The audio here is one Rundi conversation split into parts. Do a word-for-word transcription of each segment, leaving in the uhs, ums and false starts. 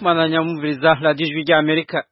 mananya mumviriza radio Ijwi rya Amerika.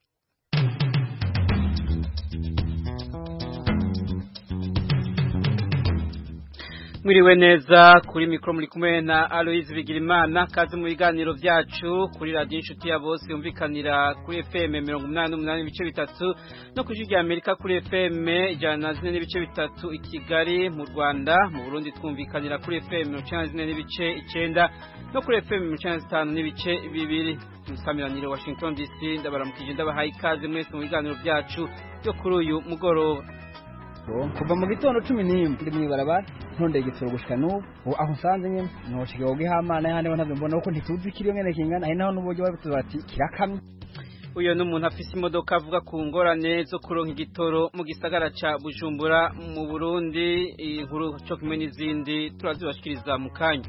Mwiriwe neza kuri mikro muri kumwe na Aloise Bigirimana, kazi mu biganiro vyacu kuri radio Inshuti ya Bose yumvikanira kuri F M mirongo umunani n'umunani n'ibice bitatu no kuri Ijwi rya Amerika kuri F M ijana na zine n'ibice bitatu i Kigali mu Rwanda. Mu Burundi twumvikanira kuri F M mirongo icenda na zine n'ibice icenda no kuri F M mirongo icenda na zitanu n'ibice bibiri. Musamiranire Washington D C, ndabaramukije ndabahaye ikaze mwese mu biganiro vyacu byo kuri uyu mugoroba. Kuva mu gitondo cumi n'imwe ndi mwibarabara ntonde igitsoro gushika n'ubu aho nsanze nyene noshike ugihamana yane ntabwo mbona uko ntituzi kiriyo ngene kingana ari naho n'uburyo babituza bati kirakamye. Uyo n'umuntu afise imodoka avuga ku ngorane zo kuronka igitoro mu gisagara ca Bujumbura mu Burundi. Inkuru cyo kimwe n'izindi turazibashikiriza mu kanya.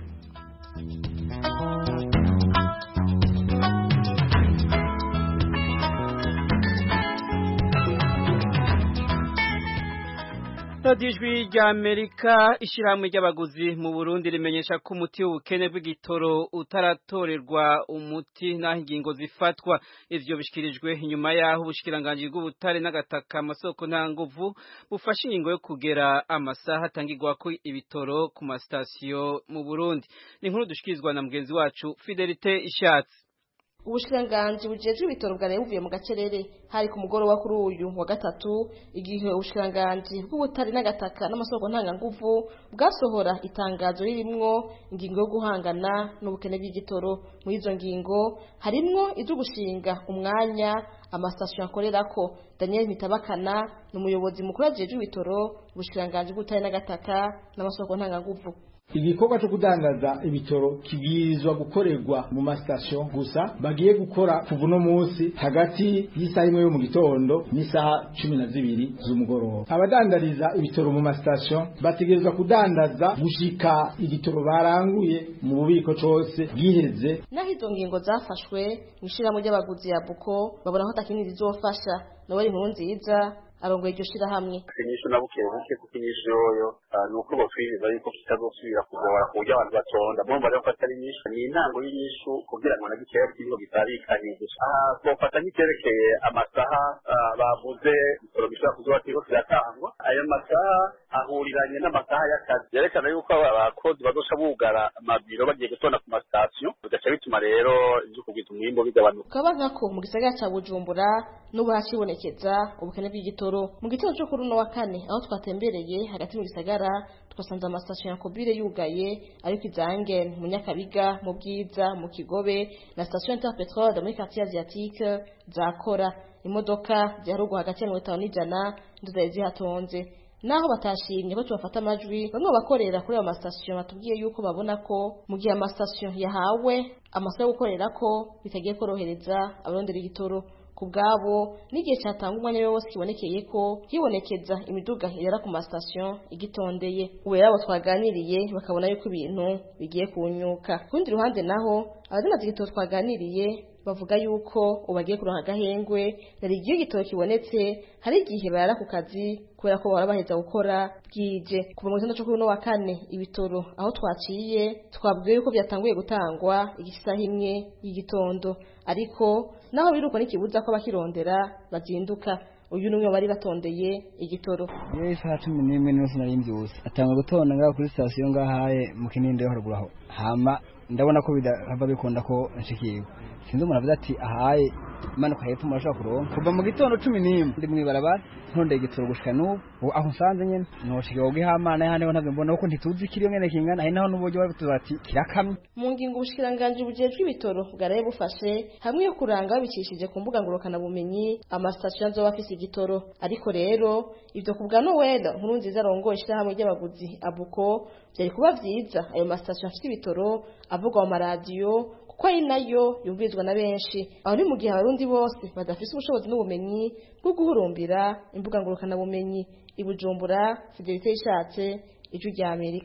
Radio Ijwi rya Amerika ishirahamwe ry'abaguzi mu Burundi rimenyesha ko umuti w'ubukene bw'igitoro utaratorerwa umuti naho ingingo zifatwa. Ivyo bishikirijwe inyuma yaho ubushikiranganje bw'ubutare n'agataka amasoko nta nguvu bufashe ingingo yo kugera amasaha atangirwa ko ibitoro ku masitasiyo mu Burundi. Ni inkuru dushikirizwa na mugenzi wacu Fidelite Ishatse. Ubushikiranganji bujejwe ibitoro bwaraye buvuye mu gacerere hari ku mugoroba kuri uyu wa gatatu, igihe ubushikiranganji bw'ubutare n'agataka n'amasoko ntanganguvu bwasohora itangazo ririmwo ingingo yo guhangana n'ubukene bw'igitoro. Muri izo ngingo harimwo izo gushinga umwanya amastasyo akorerako. Daniel Mitabakana n'umuyobozi mukuru ajejwe ibitoro ubushikiranganji bw'ubutare n'agataka n'amasoko ntanganguvu. Igikorwa cyo kudangaza ibitoro kibwirizwa gukorerwa mu mastasyo gusa, bagiye gukora kuva no munsi hagati y'isaha imwe yo mu gitondo n'isaha cumi na zibiri z'umugoroba. Abadandariza ibitoro mu mastasyo bategerezwa kudandaza gushika igitoro baranguye mu bubiko cose giheze. Naho izo ngingo zafashwe mwishiramo ry'abaguzi ya Buko babona ko takiniri zizofasha. Noel Nkurunziza arongoye iryo shirahamwe. Inyishu nabukewe buke kuko inyishu yoyo nuko botwiriza yuko kitazosubira kugora ku buryo abantu batonda. Bomba rero ko atari inyishu, ni intango y'inyishu kugira ngo nagikeya kiriho bitarikaniye. Ah, twofata nk'icyerekeye amasaha bavuze ibitoro bishobora kuzoba kiriko kiratangwa. Ayo masaha ahuriranye n'amasaha y'akazi, yerekana yuko abakozi bazosha bugara amabiro bagiye gutonda ku masitasiyo, bigaca bituma rero ivyo kugwiza umwimbo bigabanuka. Kabaga ko mu gisagara ca Bujumbura n'ubu hacibonekeza ubukene bw'igitoro. Mu gitondo cyo kuri uno wa kane aho twatembereye hagati mu gisagara twasanze amastasyo ya Kobire yugaye, ariko izange mu Nyakabiga, mu Bwiza, mu Kigobe na station Interpetrol muri quartier asiatique zakora. Imodoka ziharugwa hagati ya mirongo itanu n'ijana nduzari zihatonze. Naho batashimye ko tubafata amajwi, bamwe bakorera kuri ayo mastasyo batubwiye yuko babona ko mu gihe amastasyo yahawe amasaha yo gukorera ko bitagiye korohereza abarondera igitoro. Kubgabo n'igihe cyatanga umwanya wose kibonekeye ko hibonekeza imiduga irera ku mastasyo igitondeye. Ubera abo twaganiriye bakabona yuko ibintu bigiye kunyuka. Kundi ruhande naho abazina z'igitoro twaganiriye bavuga yuko ubagiye kuronka gahengwe nari igihe igitoro kibonetse hari igihe barara ku kazi kubera ko barabaheza gukora bwije. Kuva mu gitondo cyo kuri no wa kane ibitoro aho twaciye twabwiye yuko byatanguye gutangwa igisaha imwe y'igitondo, ariko naho biruko n'ikibuza ko bakirondera bazinduka. Uyu numwe bari batondeye igitoro. Ye isaha cumi n'imwe n'umunsi nari mbyuze atanga gutonda ngaho kuri station ngahaye mu Kininde yo haruguru aho. Hama ndabona ko bidahava bikunda ko nshikirwa. Sinzi umuntu avuze ati ahaye manuka hepfo murashaka kuronka. Kuva mu gitondo cumi n'imwe ndi mwibarabara ntonde igitoro gushika n'ubu aho nsanze nyene noshike ugihamana yane ntabwo mbona uko ntituzi kiriyo ngene kingana ari naho n'uburyo babituza bati kirakamye. Mu ngingo ubushikiranganje bujejwe ibitoro bwaraye bufashe hamwe yo kuranga bicishije ku mbuga ngurukana bumenyi amastasyo azoba afise igitoro. Ariko rero ivyo kubwa Noel Nkurunziza arongoye ishirahamwe ry'abaguzi Abuko byari kuba vyiza ayo mastasyo afise ibitoro avugwa mu maradiyo ko ari nayo yumvizwa na benshi. Aho ni mu gihe abarundi bose badafise ubushobozi n'ubumenyi bwo guhurumbira imbuga ngurukana bumenyi. I Bujumbura, Fidelite Ishatse, Ijwi rya Amerika.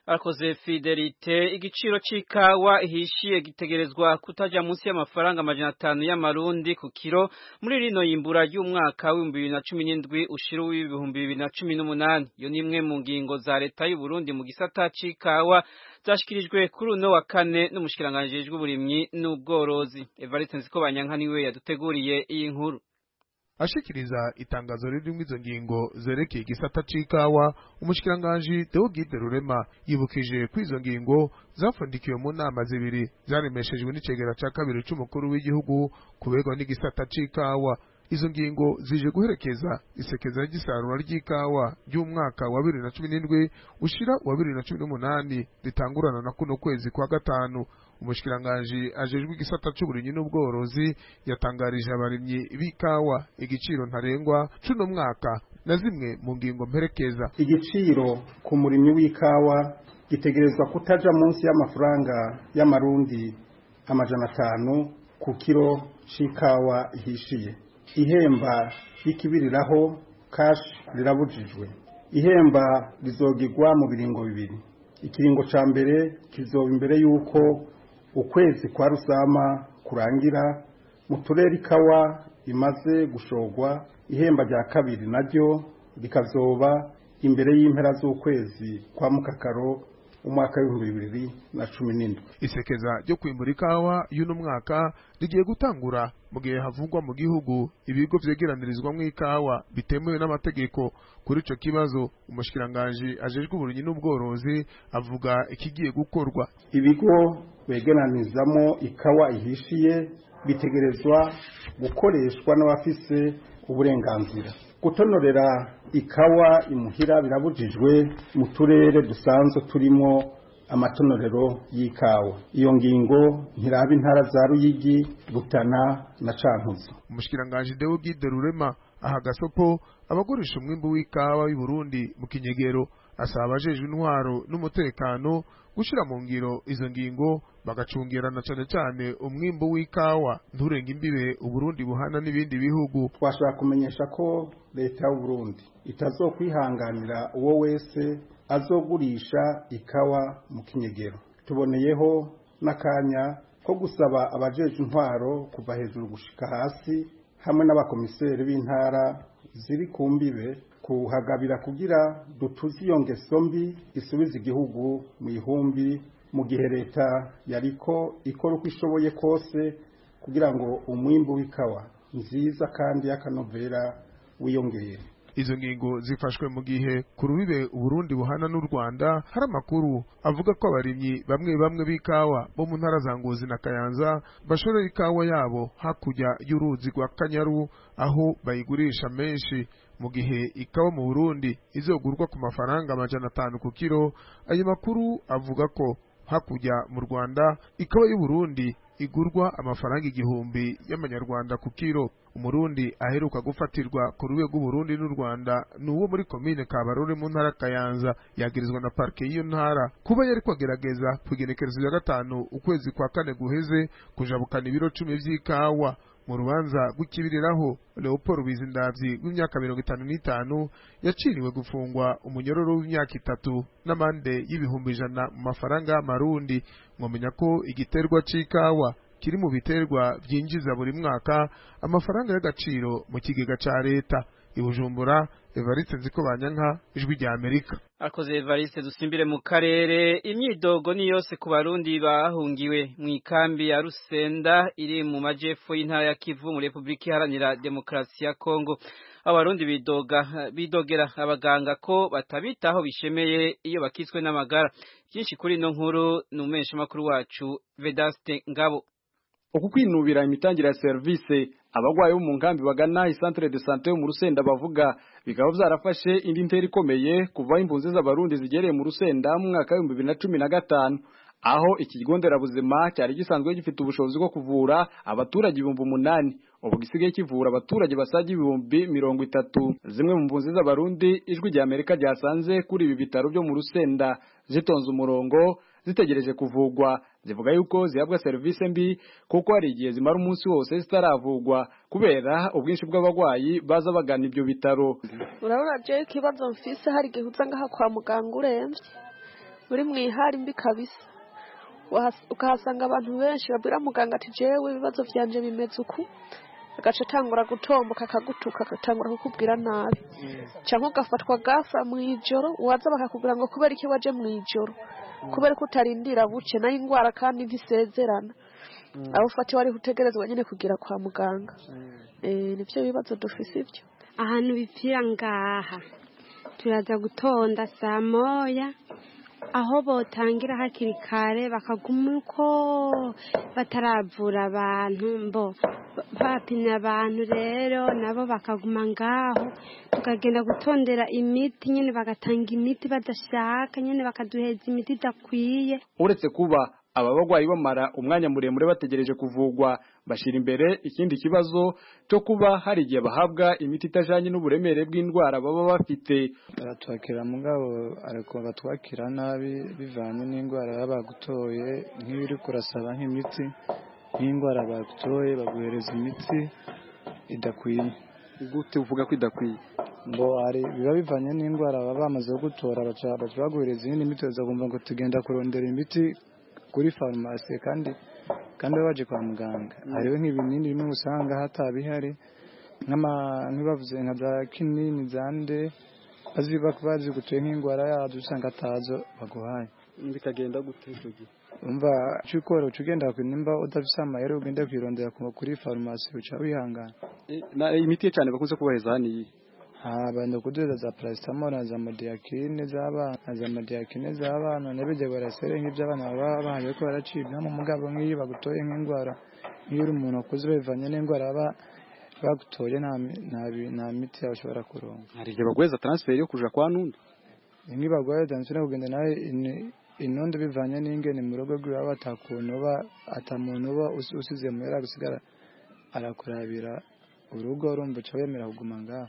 Arakoze Fidelite. Igiciro c'ikawa ihishiye gitegerezwa kutaja munsi y'amafaranga amajana atanu y'amarundi ku kiro muri rino yimbura y'umwaka w'ibihumbi bibiri na cumi n'indwi ushira w'ibihumbi bibiri na cumi n'umunani. Iyo ni imwe mu ngingo za leta y'u Burundi mu gisata c'ikawa zashikirijwe kuri uno wa kane n'umushikiranganje w'uburimyi n'ubworozi. Evariste Nzikobanyanka niwe yaduteguriye iyi nkuru. Ashikiriza itangazo ririmwo izo ngingo zerekeye igisata c'ikawa, umushikiranganje Theogide Rurema yibukije ko izo ngingo zafundikiwe mu nama zibiri zaremeshejwe n'icegera ca kabiri c'umukuru w'igihugu kubegwa n'igisata c'ikawa. Izo ngingo zije guherekeza isekeza ry'isarura ry'ikawa ry'umwaka wa bibiri na cumi n'indwi ushira wa bibiri na cumi n'umunani ritangurana na kuno kwezi kwa gatanu. Umushikiranganje ajejwe igisata c'uburimyi n'ubworozi yatangarije abarimyi b'ikawa igiciro ntarengwa cuno mwaka na zimwe mu ngingo mperekeza. Igiciro ku murimyi w'ikawa gitegerezwa kutaja munsi y'amafaranga y'amarundi amajana atanu ku kiro c'ikawa ihishiye. Ihemba y'ikibiriraho cash rirabujijwe. Ihemba rizogirwa mu biringo bibiri. Ikiringo ca mbere kizoba imbere yuko ukwezi kwa Rusama kurangira mu turere ikawa imaze gushogwa. Ihemba rya kabiri naryo rikazoba imbere y'impera z'ukwezi kwa Mukakaro umwaka w'ibihumbi bibiri na cumi n'indwi. Isekeza ryo kwimbura ikawa y'uno mwaka rigiye gutangura mu gihe havugwa mu gihugu ibigo vyegeranirizwa mu ikawa bitemewe n'amategeko. Kuri ico kibazo umushikiranganje ajejwe uburimyi n'ubworozi avuga ikigiye gukorwa. Ibigo begeranizamo ikawa ihishiye bitegerezwa gukoreshwa n'abafise uburenganzira. Gutonorera ikawa imuhira birabujijwe mu turere dusanzwe turimo amatonorero y'ikawa. Iyo ngingo ntiraba intara za Ruyigi, Rutana na Cankuzo. Umushikiranganje Theogide Rurema aha gasopo abagurisha umwimbu w'ikawa y'u Burundi mu kinyegero, asaba abajejwe intwaro n'umutekano gushira mu ngiro izo ngingo bagacungirana cyane cyane umwimbu w'ikawa nturenga imbibe u Burundi buhana n'ibindi bihugu. Twashaka kumenyesha ko leta y'u Burundi itazokwihanganira uwo wese azogurisha ikawa mu kinyegero. Tuboneyeho n'akanya ko gusaba abajeje intwaro kuva hejuru gushika hasi hamwe n'abakomiseri b'intara ziri ku mbibe kuhagabira kugira dutuze iyo ngeso mbi isubiza igihugu mu ihumbi mu gihe leta yariko ikora uko ishoboye kose kugira ngo umwimbu w'ikawa nziza kandi y'akanovera wiyongere. Izo ngingo zifashwe mu gihe ku rubibe Burundi buhana n'u Rwanda hari amakuru avuga ko abarimyi bamwe bamwe b'ikawa bo mu ntara za Ngozi na Kayanza bashorera ikawa yabo hakurya y'uruzi rwa Kanyaru aho bayigurisha menshi, mu gihe ikawa mu Burundi izogurwa ku mafaranga amajana atanu ku kiro. Ayo makuru avuga ko hakurya mu Rwanda ikawa y'u Burundi igurwa amafaranga igihumbi y'amanyarwanda ku kiro. Umurundi aheruka gufatirwa ku rwego rw'Uburundi n'u Rwanda nuwo muri komine Kabarore mu ntara Kayanza yagirizwa na parke y'iyo ntara kuba yari kwagerageza kugenekerezo ya gatanu ukwezi kwa kane guheze kujabukana ibiro cumi vy'ikawa. Mu rubanza rw'ikibiriraho Leopold Bizindavyi w'imyaka mirongo itanu n'itanu yaciriwe gufungwa umunyororo w'imyaka itatu n'amande y'ibihumbi ijana mu mafaranga y'amarundi. Mwomenya ko igiterwa c'ikawa kiri mu biterwa byinjiza buri mwaka amafaranga y'agaciro mu kigega ca leta. I Bujumbura, Evariste Nzikobanyanka, Ijwi rya Amerika. Akoze Evariste. Dusimbire mu karere. Imyidogo ni yose ku barundi bahungiwe mu ikambi ya Rusenda iri mu majepfo y'intara ya Kivu mu Republika Iharanira Demokarasi ya Kongo. Abarundi bidoga bidogera abaganga ko batabitaho bishemeye iyo bakitswe n'amagara. Byinshi kuri no nkuru numesha makuru wacu Vedaste Ngabo. Uku kwinubira imitangire ya service abagwaye bo mu nkambi bagana isantre de santé yo mu Rusenda bavuga bikaba byarafashe indi ntera ikomeye kuva impunzi z'abarundi zigereye mu Rusenda mu mwaka wa bibiri na cumi na gatanu, aho iki kigo nderabuzima cyari gisanzwe gifite ubushobozi bwo kuvura abaturage ibihumbi umunani, ubu gisigaye kivura abaturage basaga ibihumbi mirongo itatu. Zimwe mu mpunzi z'abarundi Ijwi rya Amerika ryasanze kuri ibi bitaro byo mu Rusenda zitonze umurongo zitegereje kuvugwa, zivuga yuko zihabwa service mbi kuko hari igihe zimara umunsi wose zitaravugwa kubera ubwinshi bw'abagwayi baza bagana ibyo bitaro. Urabona je kibazo mfise hari gihe uzanga kwa muganga uremvye uri mwihari mbi kabisa ukahasanga abantu benshi babwira muganga ati jewe ibibazo vyanje bimeze uku agaca atangura gutomboka akagutuka agatangura kukubwira nabi cyangwa ugafatwa gafa mw'ijoro waza bakakubwira ngo kubera iki waje mw'ijoro kubera ko utarindira buce nayo ingwara kandi ntisezerana aho ufati wari utegerezwa nyine kugira kwa muganga eh nivyo bibazo dufise ivyo ahantu bipfira ngaha turaza gutonda saa moya aho botangira hakiri kare bakaguma uko bataravura abantu mbo bapimya abantu rero nabo bakaguma ngaho tukagenda gutondera imiti nyine bagatanga imiti badashaka nyine bakaduheza imiti idakwiye. Uretse kuba aba bagwayi bamara umwanya muremure bategereje kuvugwa bashira imbere ikindi kibazo cyo kuba hari igihe bahabwa imiti itajanye n'uburemere bw'indwara baba bafite. Baratwakira mugabo ariko batwakira nabi bivanye n'indwara yabagutoye nk'ibiri kurasaba nk'imiti nk'indwara bagutoye baguhereza imiti idakwiye. Gute uvuga ko idakwiye? Ngo ari biba bivanye n'indwara baba bamaze gutora baca baguhereza iyindi miti bazagomba ngo tugenda kurondera imiti kuri farumasi kandi kandi baje kwa muganga. Hariho nk'ibinini bimwe usanga hatabihari nk'ama nk'ibavuze nka za kinini zande aziba kubazi gutuye nk'indwara yazo usanga atazo baguhaye. Bikagenda gute cyo gihe? Umva cyukoro cugenda kwinimba udafise amayero ugenda kwirondera kuri farumasi uca wihangana. Na imiti cyane bakunze kubaheza hani abantu kuduza za paracetamol na za modiakine z'abana na za modiakine z'abana nebije barasere nk'iby'abana baba bahaye ko baracibwa mu mugabo nk'iyo bagutoye nk'indwara nk'iyo uri umuntu akuze bivanye n'indwara aba bagutoye nta nta miti yashobora kuronka. Hari igihe bagweza transfer yo kuja kwa nundi nk'ibagwaye transfer kugenda nawe inondo bivanye n'ingene mu rugo rw'aba batakuntu ba atamuntu ba usize mu yara gusigara arakurabira urugo rumva cyo yemera kuguma ngaho.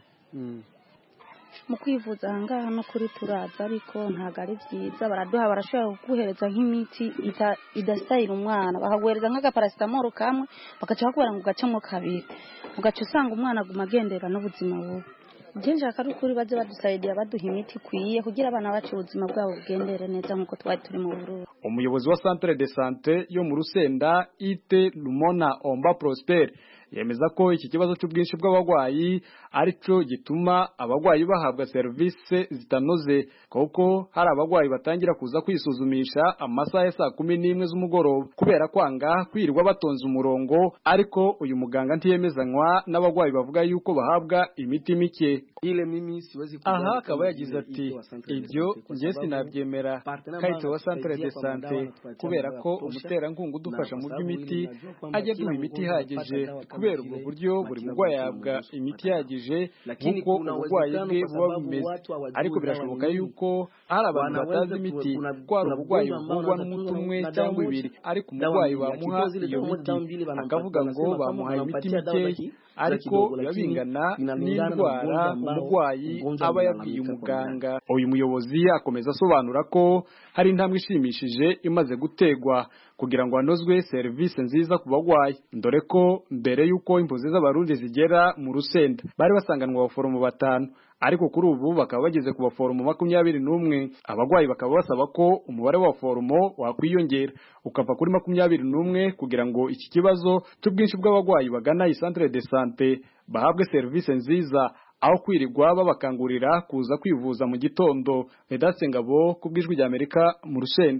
Mu kwivuza ngaha no kuri turaza ariko ntago ari byiza baraduha barashobora kuguhereza nk'imiti idasayira umwana bakaguhereza nk'agaparasitamoro kamwe bakaca bakubara ngo gacamo kabiri ugaca usanga umwana aguma agendera n'ubuzima bubi. Jenja kari kuri baze badusaidia baduha imiti kwiye kugira abana bacu ubuzima bwabo bugendere neza nkuko twari turi mu Burundi. Umuyobozi wa Centre de Santé yo mu Rusenda Ite Lumona Omba Prosper yemeza ko iki kibazo cy'ubwinshi bw'abagwayi arico gituma abagwayi bahabwa service zitanoze kuko hari abagwayi batangira kuza kwisuzumisha amasaha ya saa kumi n'imwe z'umugoroba kubera kwanga kwirirwa batonze umurongo ariko uyu muganga ntiyemezanywa n'abagwayi bavuga yuko bahabwa imiti mike. Ile mimi siwezi aha akaba yagize ati ibyo nje sinabyemera kayito wa Centre de Santé kubera ko umutera nkungu dufasha mu by'imiti ajya duha imiti ihagije kubera ubwo buryo buri mugwayi yabwa imiti yagije kuko ubugwayi bwe buba bumeze ariko birashoboka yuko hari abantu batazi imiti kwari ubugwayi buvugwa n'umuti umwe cyangwa ibiri ariko umugwayi bamuha iyo miti akavuga ngo bamuhaye imiti mike ariko birabingana n'indwara umugwayi aba yabwiye umuganga. Uyu muyobozi akomeza asobanura ko hari intambwe ishimishije imaze gutegwa kugira ngo hanozwe service nziza ku bagwayi ndore ko mbere yuko impunzi z'abarundi zigera mu Rusenda bari basanganwa abaforomo batanu ariko kuri ubu bakaba bageze ku baforomo makumyabiri n'umwe. Abagwayi bakaba basaba ko umubare w'abaforomo wakwiyongera ukava kuri makumyabiri n'umwe kugira ngo iki kibazo cy'ubwinshi bw'abagwayi bagana i Centre de Santé bahabwe service nziza aho kwirirwa babakangurira kuza kwivuza mu gitondo. Vedaste Ngabo kubwijwi rya Amerika mu Rusenda.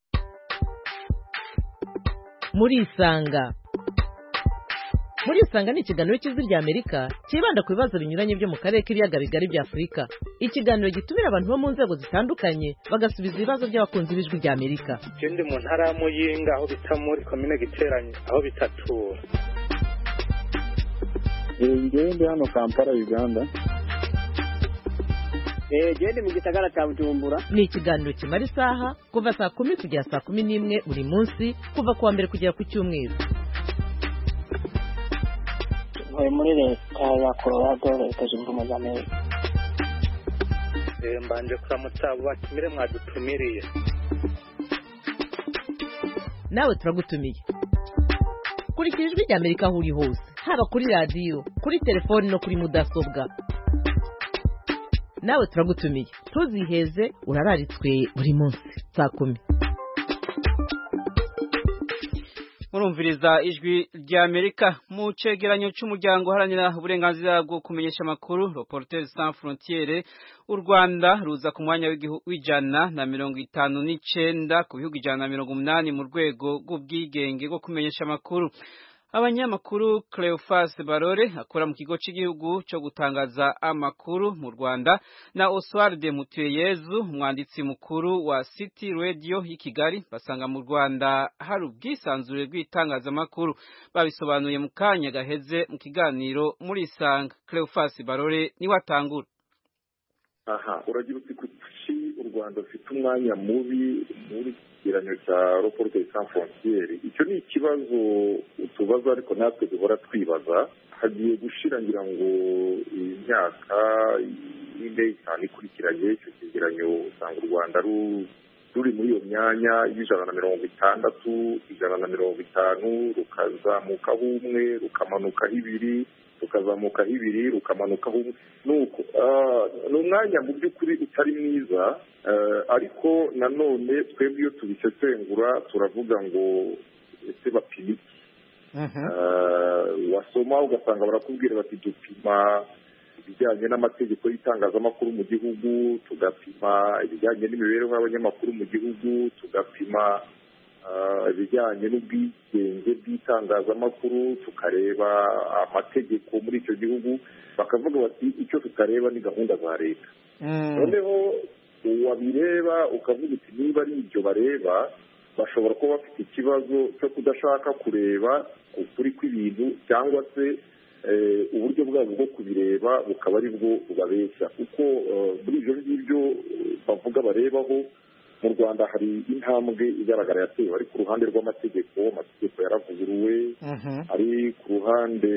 Muri Isanga Muri Isanga ni ikiganiro cy'ijwi rya Amerika kibanda ku bibazo binyuranye byo mu karere k'ibiyaga bigari bya Afurika. Ikiganiro gitumira abantu bo mu nzego zitandukanye bagasubiza ibibazo by'abakunzi b'ijwi rya Amerika. Ndi mu ntara ya Muyinga aho bita muri commune Giteranye aho bitatura. Ngende hano Kampala Uganda. Eh gende mu gisagara cya Bujumbura. Ni ikiganiro kimara isaha kuva saa kumi kugera saa kumi n'imwe buri munsi kuva kuwa mbere kugera ku cyumweru. Muri leta ya Colorado leta zunze ubumwe za Amerika. Eh mbanje kuramutsa batumire mwadutumiriye. Nawe turagutumiye. Kurikira ijwi rya Amerika aho uri hose haba kuri radio kuri telefone no kuri mudasobwa. Nawe turagutumiye tuziheze urararitswe buri munsi. saa kumi. Murumviriza ijwi rya Amerika mu cegeranyo c'umuryango haranira uburenganzira bwo kumenyesha makuru Reporters Sans Frontières. U Rwanda ruza ku mwanya w'ijana na mirongo itanu n'icenda ku bihugu ijana na mirongo umunani mu rwego rw'ubwigenge bwo kumenyesha makuru. Abanyamakuru Cleophas Barore akora mu kigo cy'igihugu cyo gutangaza amakuru mu Rwanda na Oswald Mutuyeyezu umwanditsi mukuru wa City Radio y'i Kigali basanga mu Rwanda hari ubwisanzure bw'itangazamakuru. Babisobanuye mu kanya gaheze mu kiganiro muri Isanga. Cleophas Barore ni watangura. Aha, uragira uti kuki u Rwanda rufite umwanya mubi muri kigeranyo cya Reporters Sans Frontières. Icyo ni ikibazo tubaza ariko natwe duhora twibaza. Hagiye gushira ngira ngo imyaka ine itanu ikurikiranye icyo kigeranyo usanga u Rwanda ruri muri iyo myanya y'ijana na mirongo itandatu ijana na mirongo itanu rukazamukaho umwe rukamanukaho ibiri rukazamukaho ibiri rukamanukaho nuko ni umwanya mu by'ukuri utari mwiza, ariko nanone twebwe iyo tubisesengura turavuga ngo ese bapima iki? wasoma ugasanga barakubwira bati dupima ibijyanye n'amategeko y'itangazamakuru mu gihugu, tugapima ibijyanye n'imibereho y'abanyamakuru mu gihugu, tugapima ibijyanye n'ubwigenge bw'itangazamakuru, tukareba amategeko muri icyo gihugu. Bakavuga bati icyo tutareba ni gahunda za leta. Noneho wabireba ukavuga uti niba ari ibyo bareba, bashobora kuba bafite ikibazo cyo kudashaka kureba ukuri kw'ibintu, cyangwa se uburyo bwabo bwo kubireba bukaba ari bwo bubabeshya, kuko muri ibyo ngibyo bavuga barebaho mu Rwanda hari intambwe igaragara yatewe, ari ku ruhande rw'amategeko, amategeko yaravuguruwe, ari ku ruhande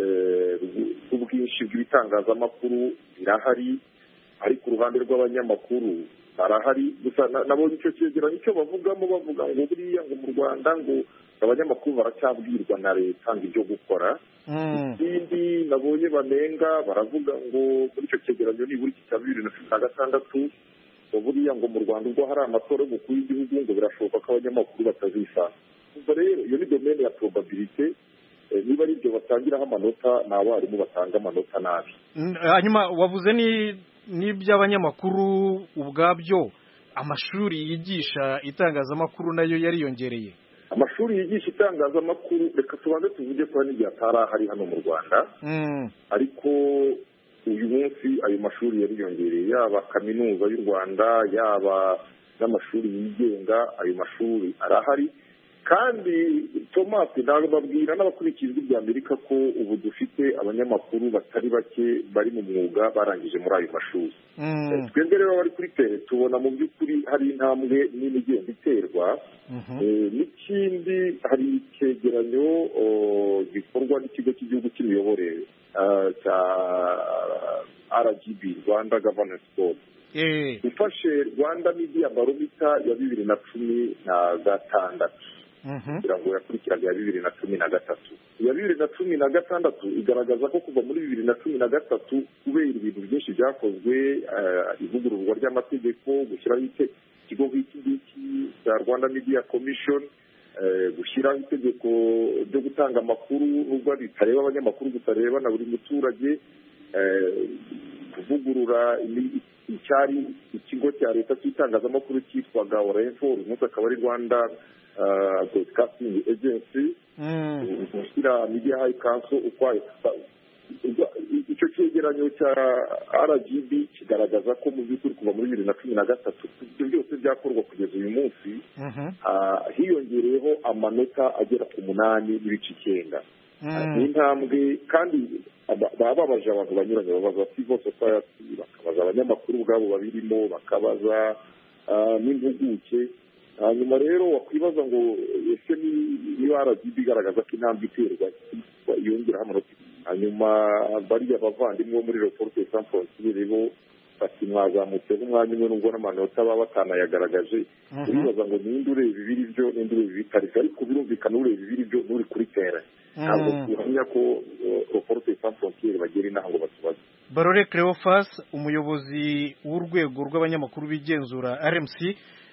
rw'ubwinshi bw'ibitangazamakuru birahari, ari ku ruhande rw'abanyamakuru barahari. Gusa nabonye icyo cyegeranyo icyo bavugamo, bavuga ngo buriya ngo mu Rwanda ngo abanyamakuru baracyabwirwa na leta ngo ibyo gukora. Ikindi nabonye banenga, baravuga ngo muri icyo cyegeranyo nibura iki cya bibiri na cumi na gatandatu buriya ngo mu Rwanda ubwo hari amatora y'umukuru w'igihugu ngo birashoboka ko abanyamakuru batazisanga. Ubwo rero iyo ni domene ya probabilite. Niba ari ibyo batangiraho amanota, ni abarimu batanga amanota nabi. Hanyuma wavuze ni n'iby'abanyamakuru ubwabyo, amashuri yigisha itangazamakuru nayo yariyongereye. Amashuri yigisha itangazamakuru, reka tubanze tuvuge ko n'igihe atari ahari hano mu Rwanda, ariko uyu munsi ayo mashuri yariyongereye, yaba kaminuza y'u Rwanda yaba n'amashuri yigenga, ayo mashuri arahari. Kandi Thomas ndababwira n'abakurikiye ijwi rya Amerika ko ubu dufite abanyamakuru batari bake bari mu mwuga barangije muri ayo mashuri. Twebwe rero bari kuri tere tubona mu by'ukuri hari intambwe nini igenda iterwa. N'ikindi hari icyegeranyo gikorwa n'ikigo cy'igihugu cy'imiyoborere cya R G B, Rwanda Governance Board. Ufashe Rwanda Media Barometer ya bibiri na cumi na gatandatu kugira ngo yakurikiraga ya bibiri na cumi na gatatu. Iya bibiri na cumi na gatandatu igaragaza ko kuva muri bibiri na cumi na gatatu kubera ibintu byinshi byakozwe, ivugururwa ry'amategeko, gushyiraho ikigo nk'iki ngiki cya Rwanda Media Commission, gushyiraho itegeko ryo gutanga amakuru nubwo ritareba abanyamakuru gusa, reba na buri muturage, kuvugurura icyari ikigo cya leta cy'itangazamakuru cyitwaga Orenfo, uyu munsi akaba ari Rwanda Broadcasting Agency, gushyira Media High Council ukwayo. Icyo cyegeranyo cya R G B kigaragaza ko mu by'ukuri kuva muri bibiri na cumi na gatatu ibyo byose byakorwa kugeza uyu munsi, hiyongereyeho amanota agera ku munani n'ibice icyenda. Ni intambwe, kandi baba babaje abantu banyuranye, babaza civil society, bakabaza abanyamakuru ubwabo babirimo, bakabaza n'impuguke. Hanyuma rero wakwibaza ngo ese niba R G B igaragaza ko intambwe iterwa yongeraho amanota, hanyuma bariya bavandimwe bo muri Reporters Sans Frontières bo bati mwazamutseho umwanya umwe nubwo n'amanota baba batanayagaragaje. Uribaza ngo ninde ureba ibiri byo ninde ureba ibitari byo, ariko birumvikana ureba ibiri byo n'uri kuri terrain. Ntabwo tuhamya ko Reporters Sans Frontières bagera inaha ngo batubaze. Barore Cleophas, umuyobozi w'urwego rw'abanyamakuru bigenzura R M C,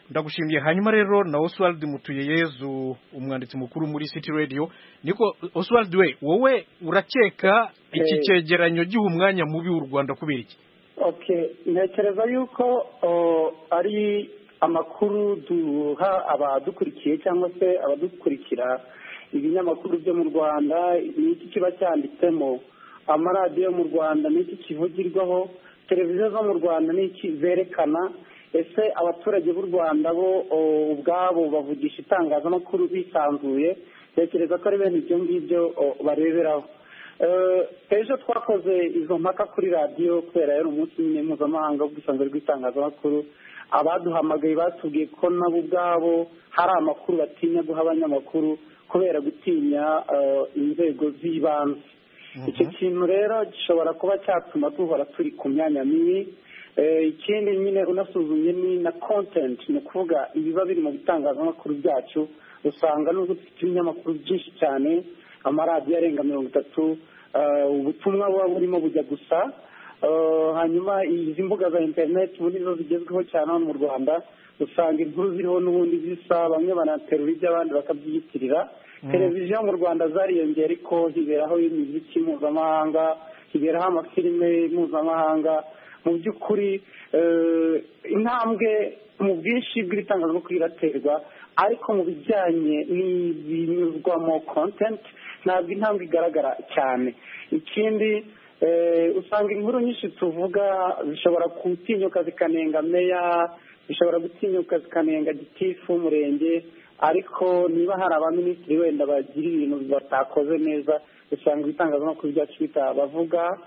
ndagushimiye. Hanyuma rero na Oswald Mutuyeyezu umwanditsi mukuru muri City Radio. Niko Oswald, we wowe urakeka iki Eh. cyegeranyo giha umwanya mubi w'u Rwanda kubera iki? okay ntekereza yuko o, ari amakuru duha abadukurikiye cyangwa se abadukurikira ibinyamakuru byo mu Rwanda, ni iki kiba cyanditsemo, amaradiyo mu Rwanda ni iki kivugirwaho, televiziyo zo mu Rwanda ni iki zerekana, ese abaturage b'u Rwanda bo o, ubwabo bavugisha itangazamakuru bisanzuye. Tekereza ko ari bene ibyo ngibyo o, bareberaho. Eh, ejo twakoze izo mpaka kuri radiyo kubera yari umunsi nyine mpuzamahanga w'ubwisanzure bw'itangazamakuru. Abaduhamagaye batubwiye ko nabo ubwabo hari amakuru batinya guha abanyamakuru kubera gutinya eh, inzego z'ibanze. Icyo kintu rero gishobora kuba cyatuma duhora turi ku myanya mibi. Eh, ikindi nyine unasuzumye ni na content, ni ukuvuga ibiba biri mu bitangazamakuru byacu. Usanga nubwo dufite ibinyamakuru byinshi cyane, amaradiyo arenga mirongo itatu, eh, ubutumwa buba burimo bujya gusa. Eh, hanyuma izi mbuga za interineti ubu nizo zigezweho cyane hano mu Rwanda, usanga inkuru ziriho n'ubundi zisa, bamwe banaterura iby'abandi bakabyiyitirira. Televiziyo mu Rwanda zariyongera ariko hiberaho imiziki mpuzamahanga, hiberaho amafilime mpuzamahanga. Mu by'ukuri eh, intambwe mu bwinshi bw'ibitangazamakuru iraterwa, ariko mu bijyanye n'ibinyuzwamo content ntabwo intambwe igaragara cyane. Ikindi eh, usanga inkuru nyinshi tuvuga zishobora gutinyuka zikanenga meya, zishobora gutinyuka zikanenga gitifu w'umurenge, ariko niba hari abaminisitiri wenda bagira ibintu batakoze neza, usanga ibitangazamakuru byacu bitabavuga.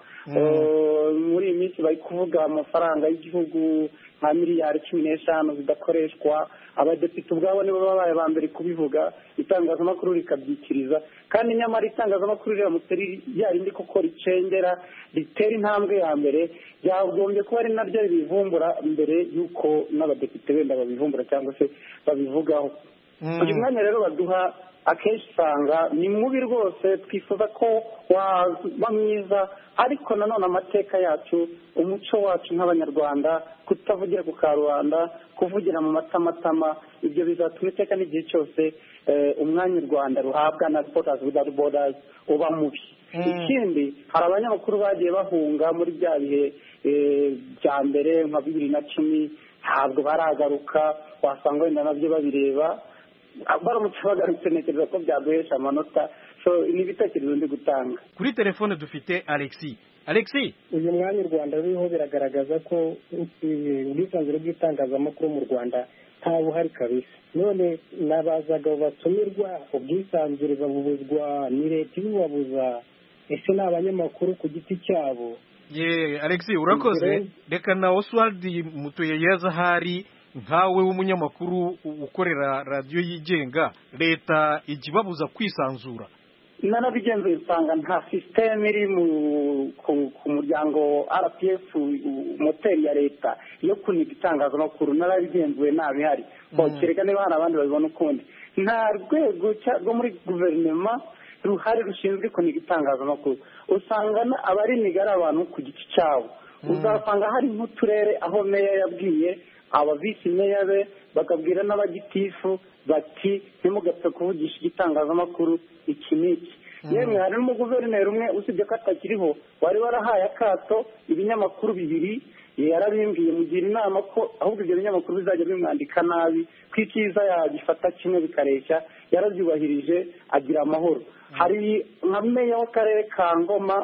Eh, muri iyi minsi bari kuvuga amafaranga y'igihugu nka miliyari cumi n'eshanu zidakoreshwa. Abadepite ubwabo nibo babaye ba mbere kubivuga, itangazamakuru rikabyikiriza. Kandi nyamara itangazamakuru riramutse ryarindi kuko ricengera, ritera intambwe ya mbere, byagombye kuba ari naryo ribivumbura mbere y'uko n'abadepite wenda babivumbura cyangwa se babivugaho. Uyu mwanya rero baduha akenshi usanga ni mubi rwose. Twifuza ko waba mwiza, ariko nanone amateka yacu, umuco wacu nk'abanyarwanda, kutavugira ku karubanda, kuvugira mu matamatama, ibyo bizatuma iteka n'igihe cyose eh, umwanya u Rwanda ruhabwa na Reporters Without Borders uba mubi. Ikindi, hari abanyamakuru bagiye bahunga muri bya bihe eh, bya mbere nka bibiri na cumi, ntabwo baragaruka. Wasanga wenda nabyo babireba, baramutse bagarutse ntekereza ko byaduhesha amanota. So ni ibitekerezo ndi gutanga. Kuri telefone dufite Alexis. Alexis, uyu mwanya u Rwanda ruriho biragaragaza ko ubwisanzure bw'itangazamakuru mu Rwanda nta buhari kabisa. None nabazaga batumirwa, ubwisanzure babubuzwa, ni leta ibibabuza, ese ni abanyamakuru ku giti cyabo? ye Alexis urakoze. Reka na Oswald Mutuyeyezu ahari nkawe w'umunyamakuru ukorera radiyo yigenga, leta ikibabuza kwisanzura? Narabigenzuye usanga nta system iri mu ku muryango R P F, moteri ya leta yo kuniga itangazamakuru. Narabigenzuye ntabihari. Kereka niba hari abandi babibona ukundi. Nta rwego rwo muri guverinoma ruhari rushinzwe kuniga itangazamakuru. Usanga abariniga ari abantu ku giti cyabo. Uzasanga hari nk'uturere aho meya yabwiye aba visi meya be, bakabwira n'abagitifu bati ntimugapfe kuvugisha igitangazamakuru iki n'iki. Yemwe hari n'umuguverineri umwe usibye ko atakiriho wari warahaye akato ibinyamakuru bibiri, yarabimbwiye mugira inama ko ahubwo ibyo binyamakuru bizajya bimwandika nabi, ko icyiza yagifata kimwe bikareshya. Yarabyubahirije agira amahoro. Hari nka meya w'akarere ka Ngoma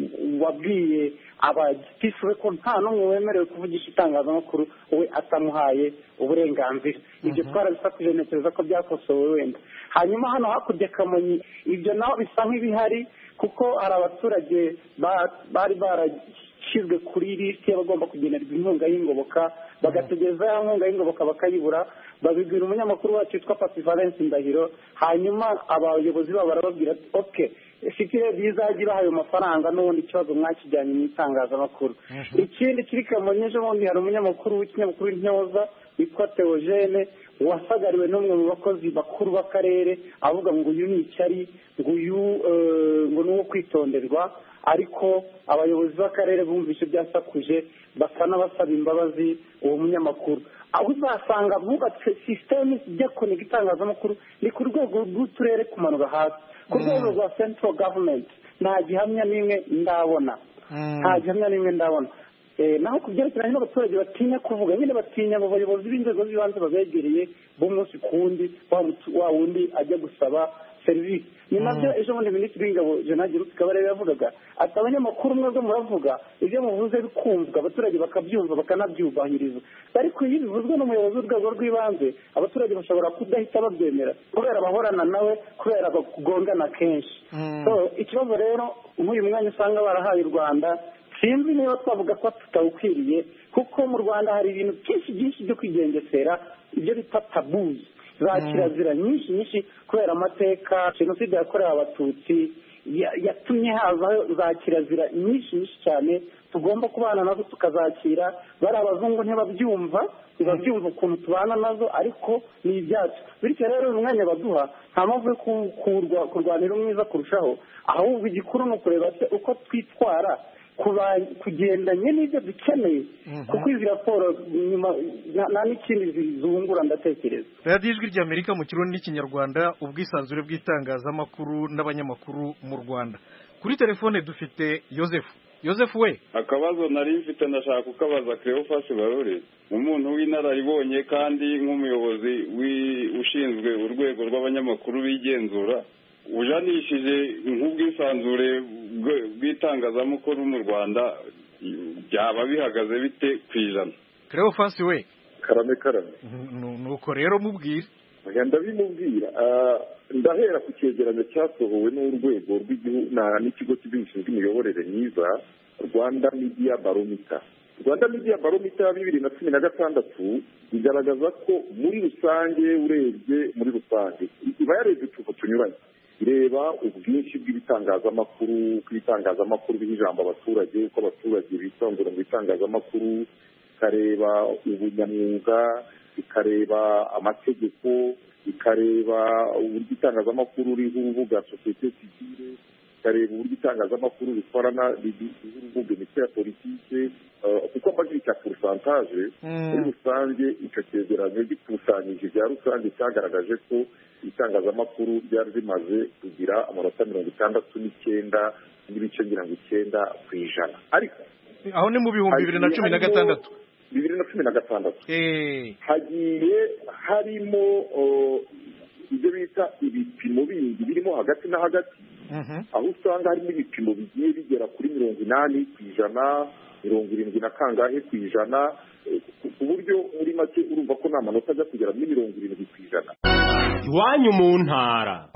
wabwiye abagitifu be ko nta n'umwe wemerewe kuvugisha itangazamakuru we atamuhaye uburenganzira. Ibyo twarabisakuje, ntekereza ko byakosowe wenda. Hanyuma hano hakurya Kamonyi ibyo naho bisa nk'ibihari, kuko hari abaturage bari barashyizwe kuri lisiti y'abagomba kugenerwa inkunga y'ingoboka, bagategereza ya nkunga y'ingoboka bakayibura. Babibwira umunyamakuru wacu witwa Papi Valence Ndahiro, hanyuma abayobozi babo barababwira ati okay, City Radio izajya ibaha ayo mafaranga, n'ubundi ikibazo mwakijyanye mu itangazamakuru. Ikindi kiri Kamonyi ejo bundi hari umunyamakuru w'ikinyamakuru Intyoza witwa Theogene wasagariwe n'umwe mu bakozi bakuru b'akarere avuga ngo uyu ni icyari ngo uyu ngo ni uwo kwitonderwa, ariko abayobozi b'akarere bumvise byasakuje basa n'abasaba imbabazi uwo munyamakuru. aho uzasanga bubatse sisiteme ijya kuniga itangazamakuru ni ku rwego rw'uturere kumanura hasi, ku rwego rwa central government nta gihamya n'imwe ndabona nta gihamya n'imwe ndabona naho ku byerekeranye n'abaturage batinya kuvuga, nyine batinya abo bayobozi b'inzego z'ibanze babegereye b'umunsi ku wundi wa wundi ajya gusaba serivisi. ni nabyo ejo bundi minisitiri w'ingabo Jean Giruti Kabarebe yavugaga ati abanyamakuru mwebwe muravuga ibyo muvuze bikumvwa abaturage bakabyumva bakanabyubahiriza, ariko iyo bivuzwe n'umuyobozi w'urwego rw'ibanze abaturage bashobora kudahita babyemera kubera bahorana nawe, kubera bakugongana kenshi. so ikibazo rero muri uyu mwanya usanga barahaye u Rwanda, sinzi niba twavuga ko tutawukwiriye, kuko mu Rwanda hari ibintu byinshi byinshi byo kwigengesera, ibyo bita tabuzi, za kirazira nyinshi nyinshi kubera amateka jenoside yakorewe abatutsi yatumye hazaho za kirazira nyinshi nyinshi cyane tugomba kubana nazo tukazakira. bari abazungu ntibabyumva ntibabyumva ukuntu tubana nazo, ariko ni ibyacu. bityo rero uyu mwanya baduha nta mpamvu yo kurwanira umwiza kurushaho, ahubwo igikuru ni ukureba uko twitwara kugendanye n'ibyo dukeneye, kuko izi raporo nyuma nta n'ikindi zizungura ndatekereza. radiyo ijwi ry'Amerika mu kirundi n'ikinyarwanda, ubwisanzure bw'itangazamakuru n'abanyamakuru mu Rwanda. kuri telefone dufite Yosefu. Yosefu we, akabazo nari mfite ndashaka kukabaza Cleophas Barore, umuntu w'inararibonye kandi nk'umuyobozi ushinzwe urwego rw'abanyamakuru bigenzura, ujanishije nk'ubwisanzure bw'itangazamakuru mu Rwanda byaba bihagaze bite ku ijana? Cleophas we, karame karame. nuko rero mubwire. ndabimubwira ndahera ku cyegeranyo cyasohowe n'urwego rw'igihugu n'ikigo cy'igihugu gishinzwe imiyoborere myiza, Rwanda Media Barometer. Rwanda Media Barometer ya bibiri na cumi na gatandatu igaragaza ko muri rusange, urebye muri rusange iba yarebye utuntu tunyuranye, ireba ubwinshi bw'ibitangazamakuru, uko ibitangazamakuru biha ijambo abaturage, uko abaturage bisanzura mu bitangazamakuru, ikareba ubunyamwuga, ikareba amategeko, ikareba uburyo itangazamakuru riha urubuga sosiyete sivile, ikareba uburyo itangazamakuru rikorana n'urubuga imitwe ya politike, kuko amajwi cya porosantaje muri rusange icyo cyegeranyo gikusanyije bya rusange cyagaragaje ko itangazamakuru ryari rimaze kugira amanota mirongo itandatu n'icyenda n'ibice mirongo icyenda ku ijana. ariko aho ni mu bihumbi bibiri na cumi na gatandatu bibiri na cumi na gatandatu hagiye harimo ibyo bita ibipimo bindi birimo hagati na hagati, aho usanga harimo ibipimo bigiye bigera kuri mirongo inani ku ijana, mirongo irindwi na kangahe ku ijana, ku buryo muri make urumva ko nta manota ajya kugera muri mirongo irindwi ku ijana. iwanyu mu ntara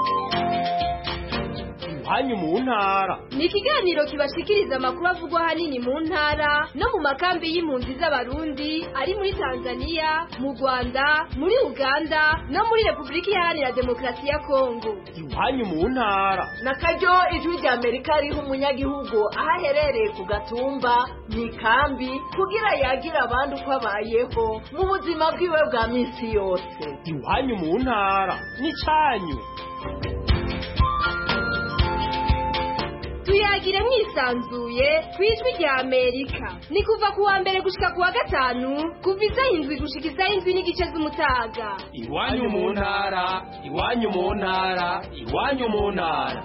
iwanyu mu ntara ni ikiganiro kibashikiriza amakuru avugwa ahanini mu ntara no mu makambi y'impunzi z'abarundi ari muri Tanzania, mu Rwanda, muri Uganda no muri Repubulika Iharanira Demokarasi ya Kongo. iwanyu mu ntara nakaryo ijwi ry'Amerika riha umunyagihugu aho aherereye ku gatumba mu ikambi kugira yagire abandi uko abayeho mu buzima bwiwe bwa minsi yose. iwanyu mu ntara n'icyanyu. tuyagire mwisanzuye ku ijwi ry'Amerika, ni kuva ku wa mbere gushika ku wa gatanu, kuva isaha indwi gushika isaha indwi n'igice z'umutaga. iwanyu mu ntara iwanyu mu ntara iwanyu mu ntara.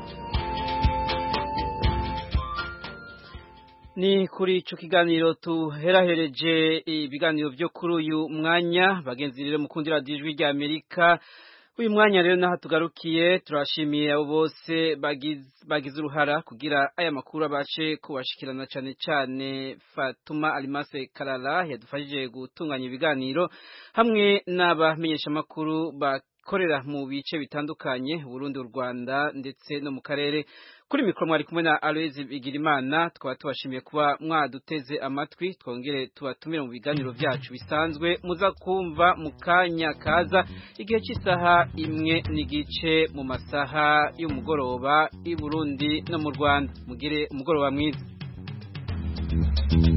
Ni kuri ico kiganiro tuherahereje ibiganiro byo kuri uyu mwanya, bagenzi rero mukundira ijwi ry'Amerika. Uyu mwanya rero naho tugarukiye, turashimiye abo bose bagize bagize uruhara kugira aya makuru abashe kubashikirana cyane cyane Fatuma Alimase Karara yadufashije gutunganya ibiganiro hamwe n'abamenyesha makuru bakorera mu bice bitandukanye Burundi, u Rwanda ndetse no mu karere. Kuri mikoro mwari kumwe na Aloys Bigirimana, twaba tubashimiye kuba mwaduteze amatwi, twongere tubatumire mu biganiro byacu bisanzwe muza kumva mu kanya kaza igihe cy'isaha imwe n'igice mu masaha y'umugoroba i Burundi no mu Rwanda. Mugire umugoroba mwiza.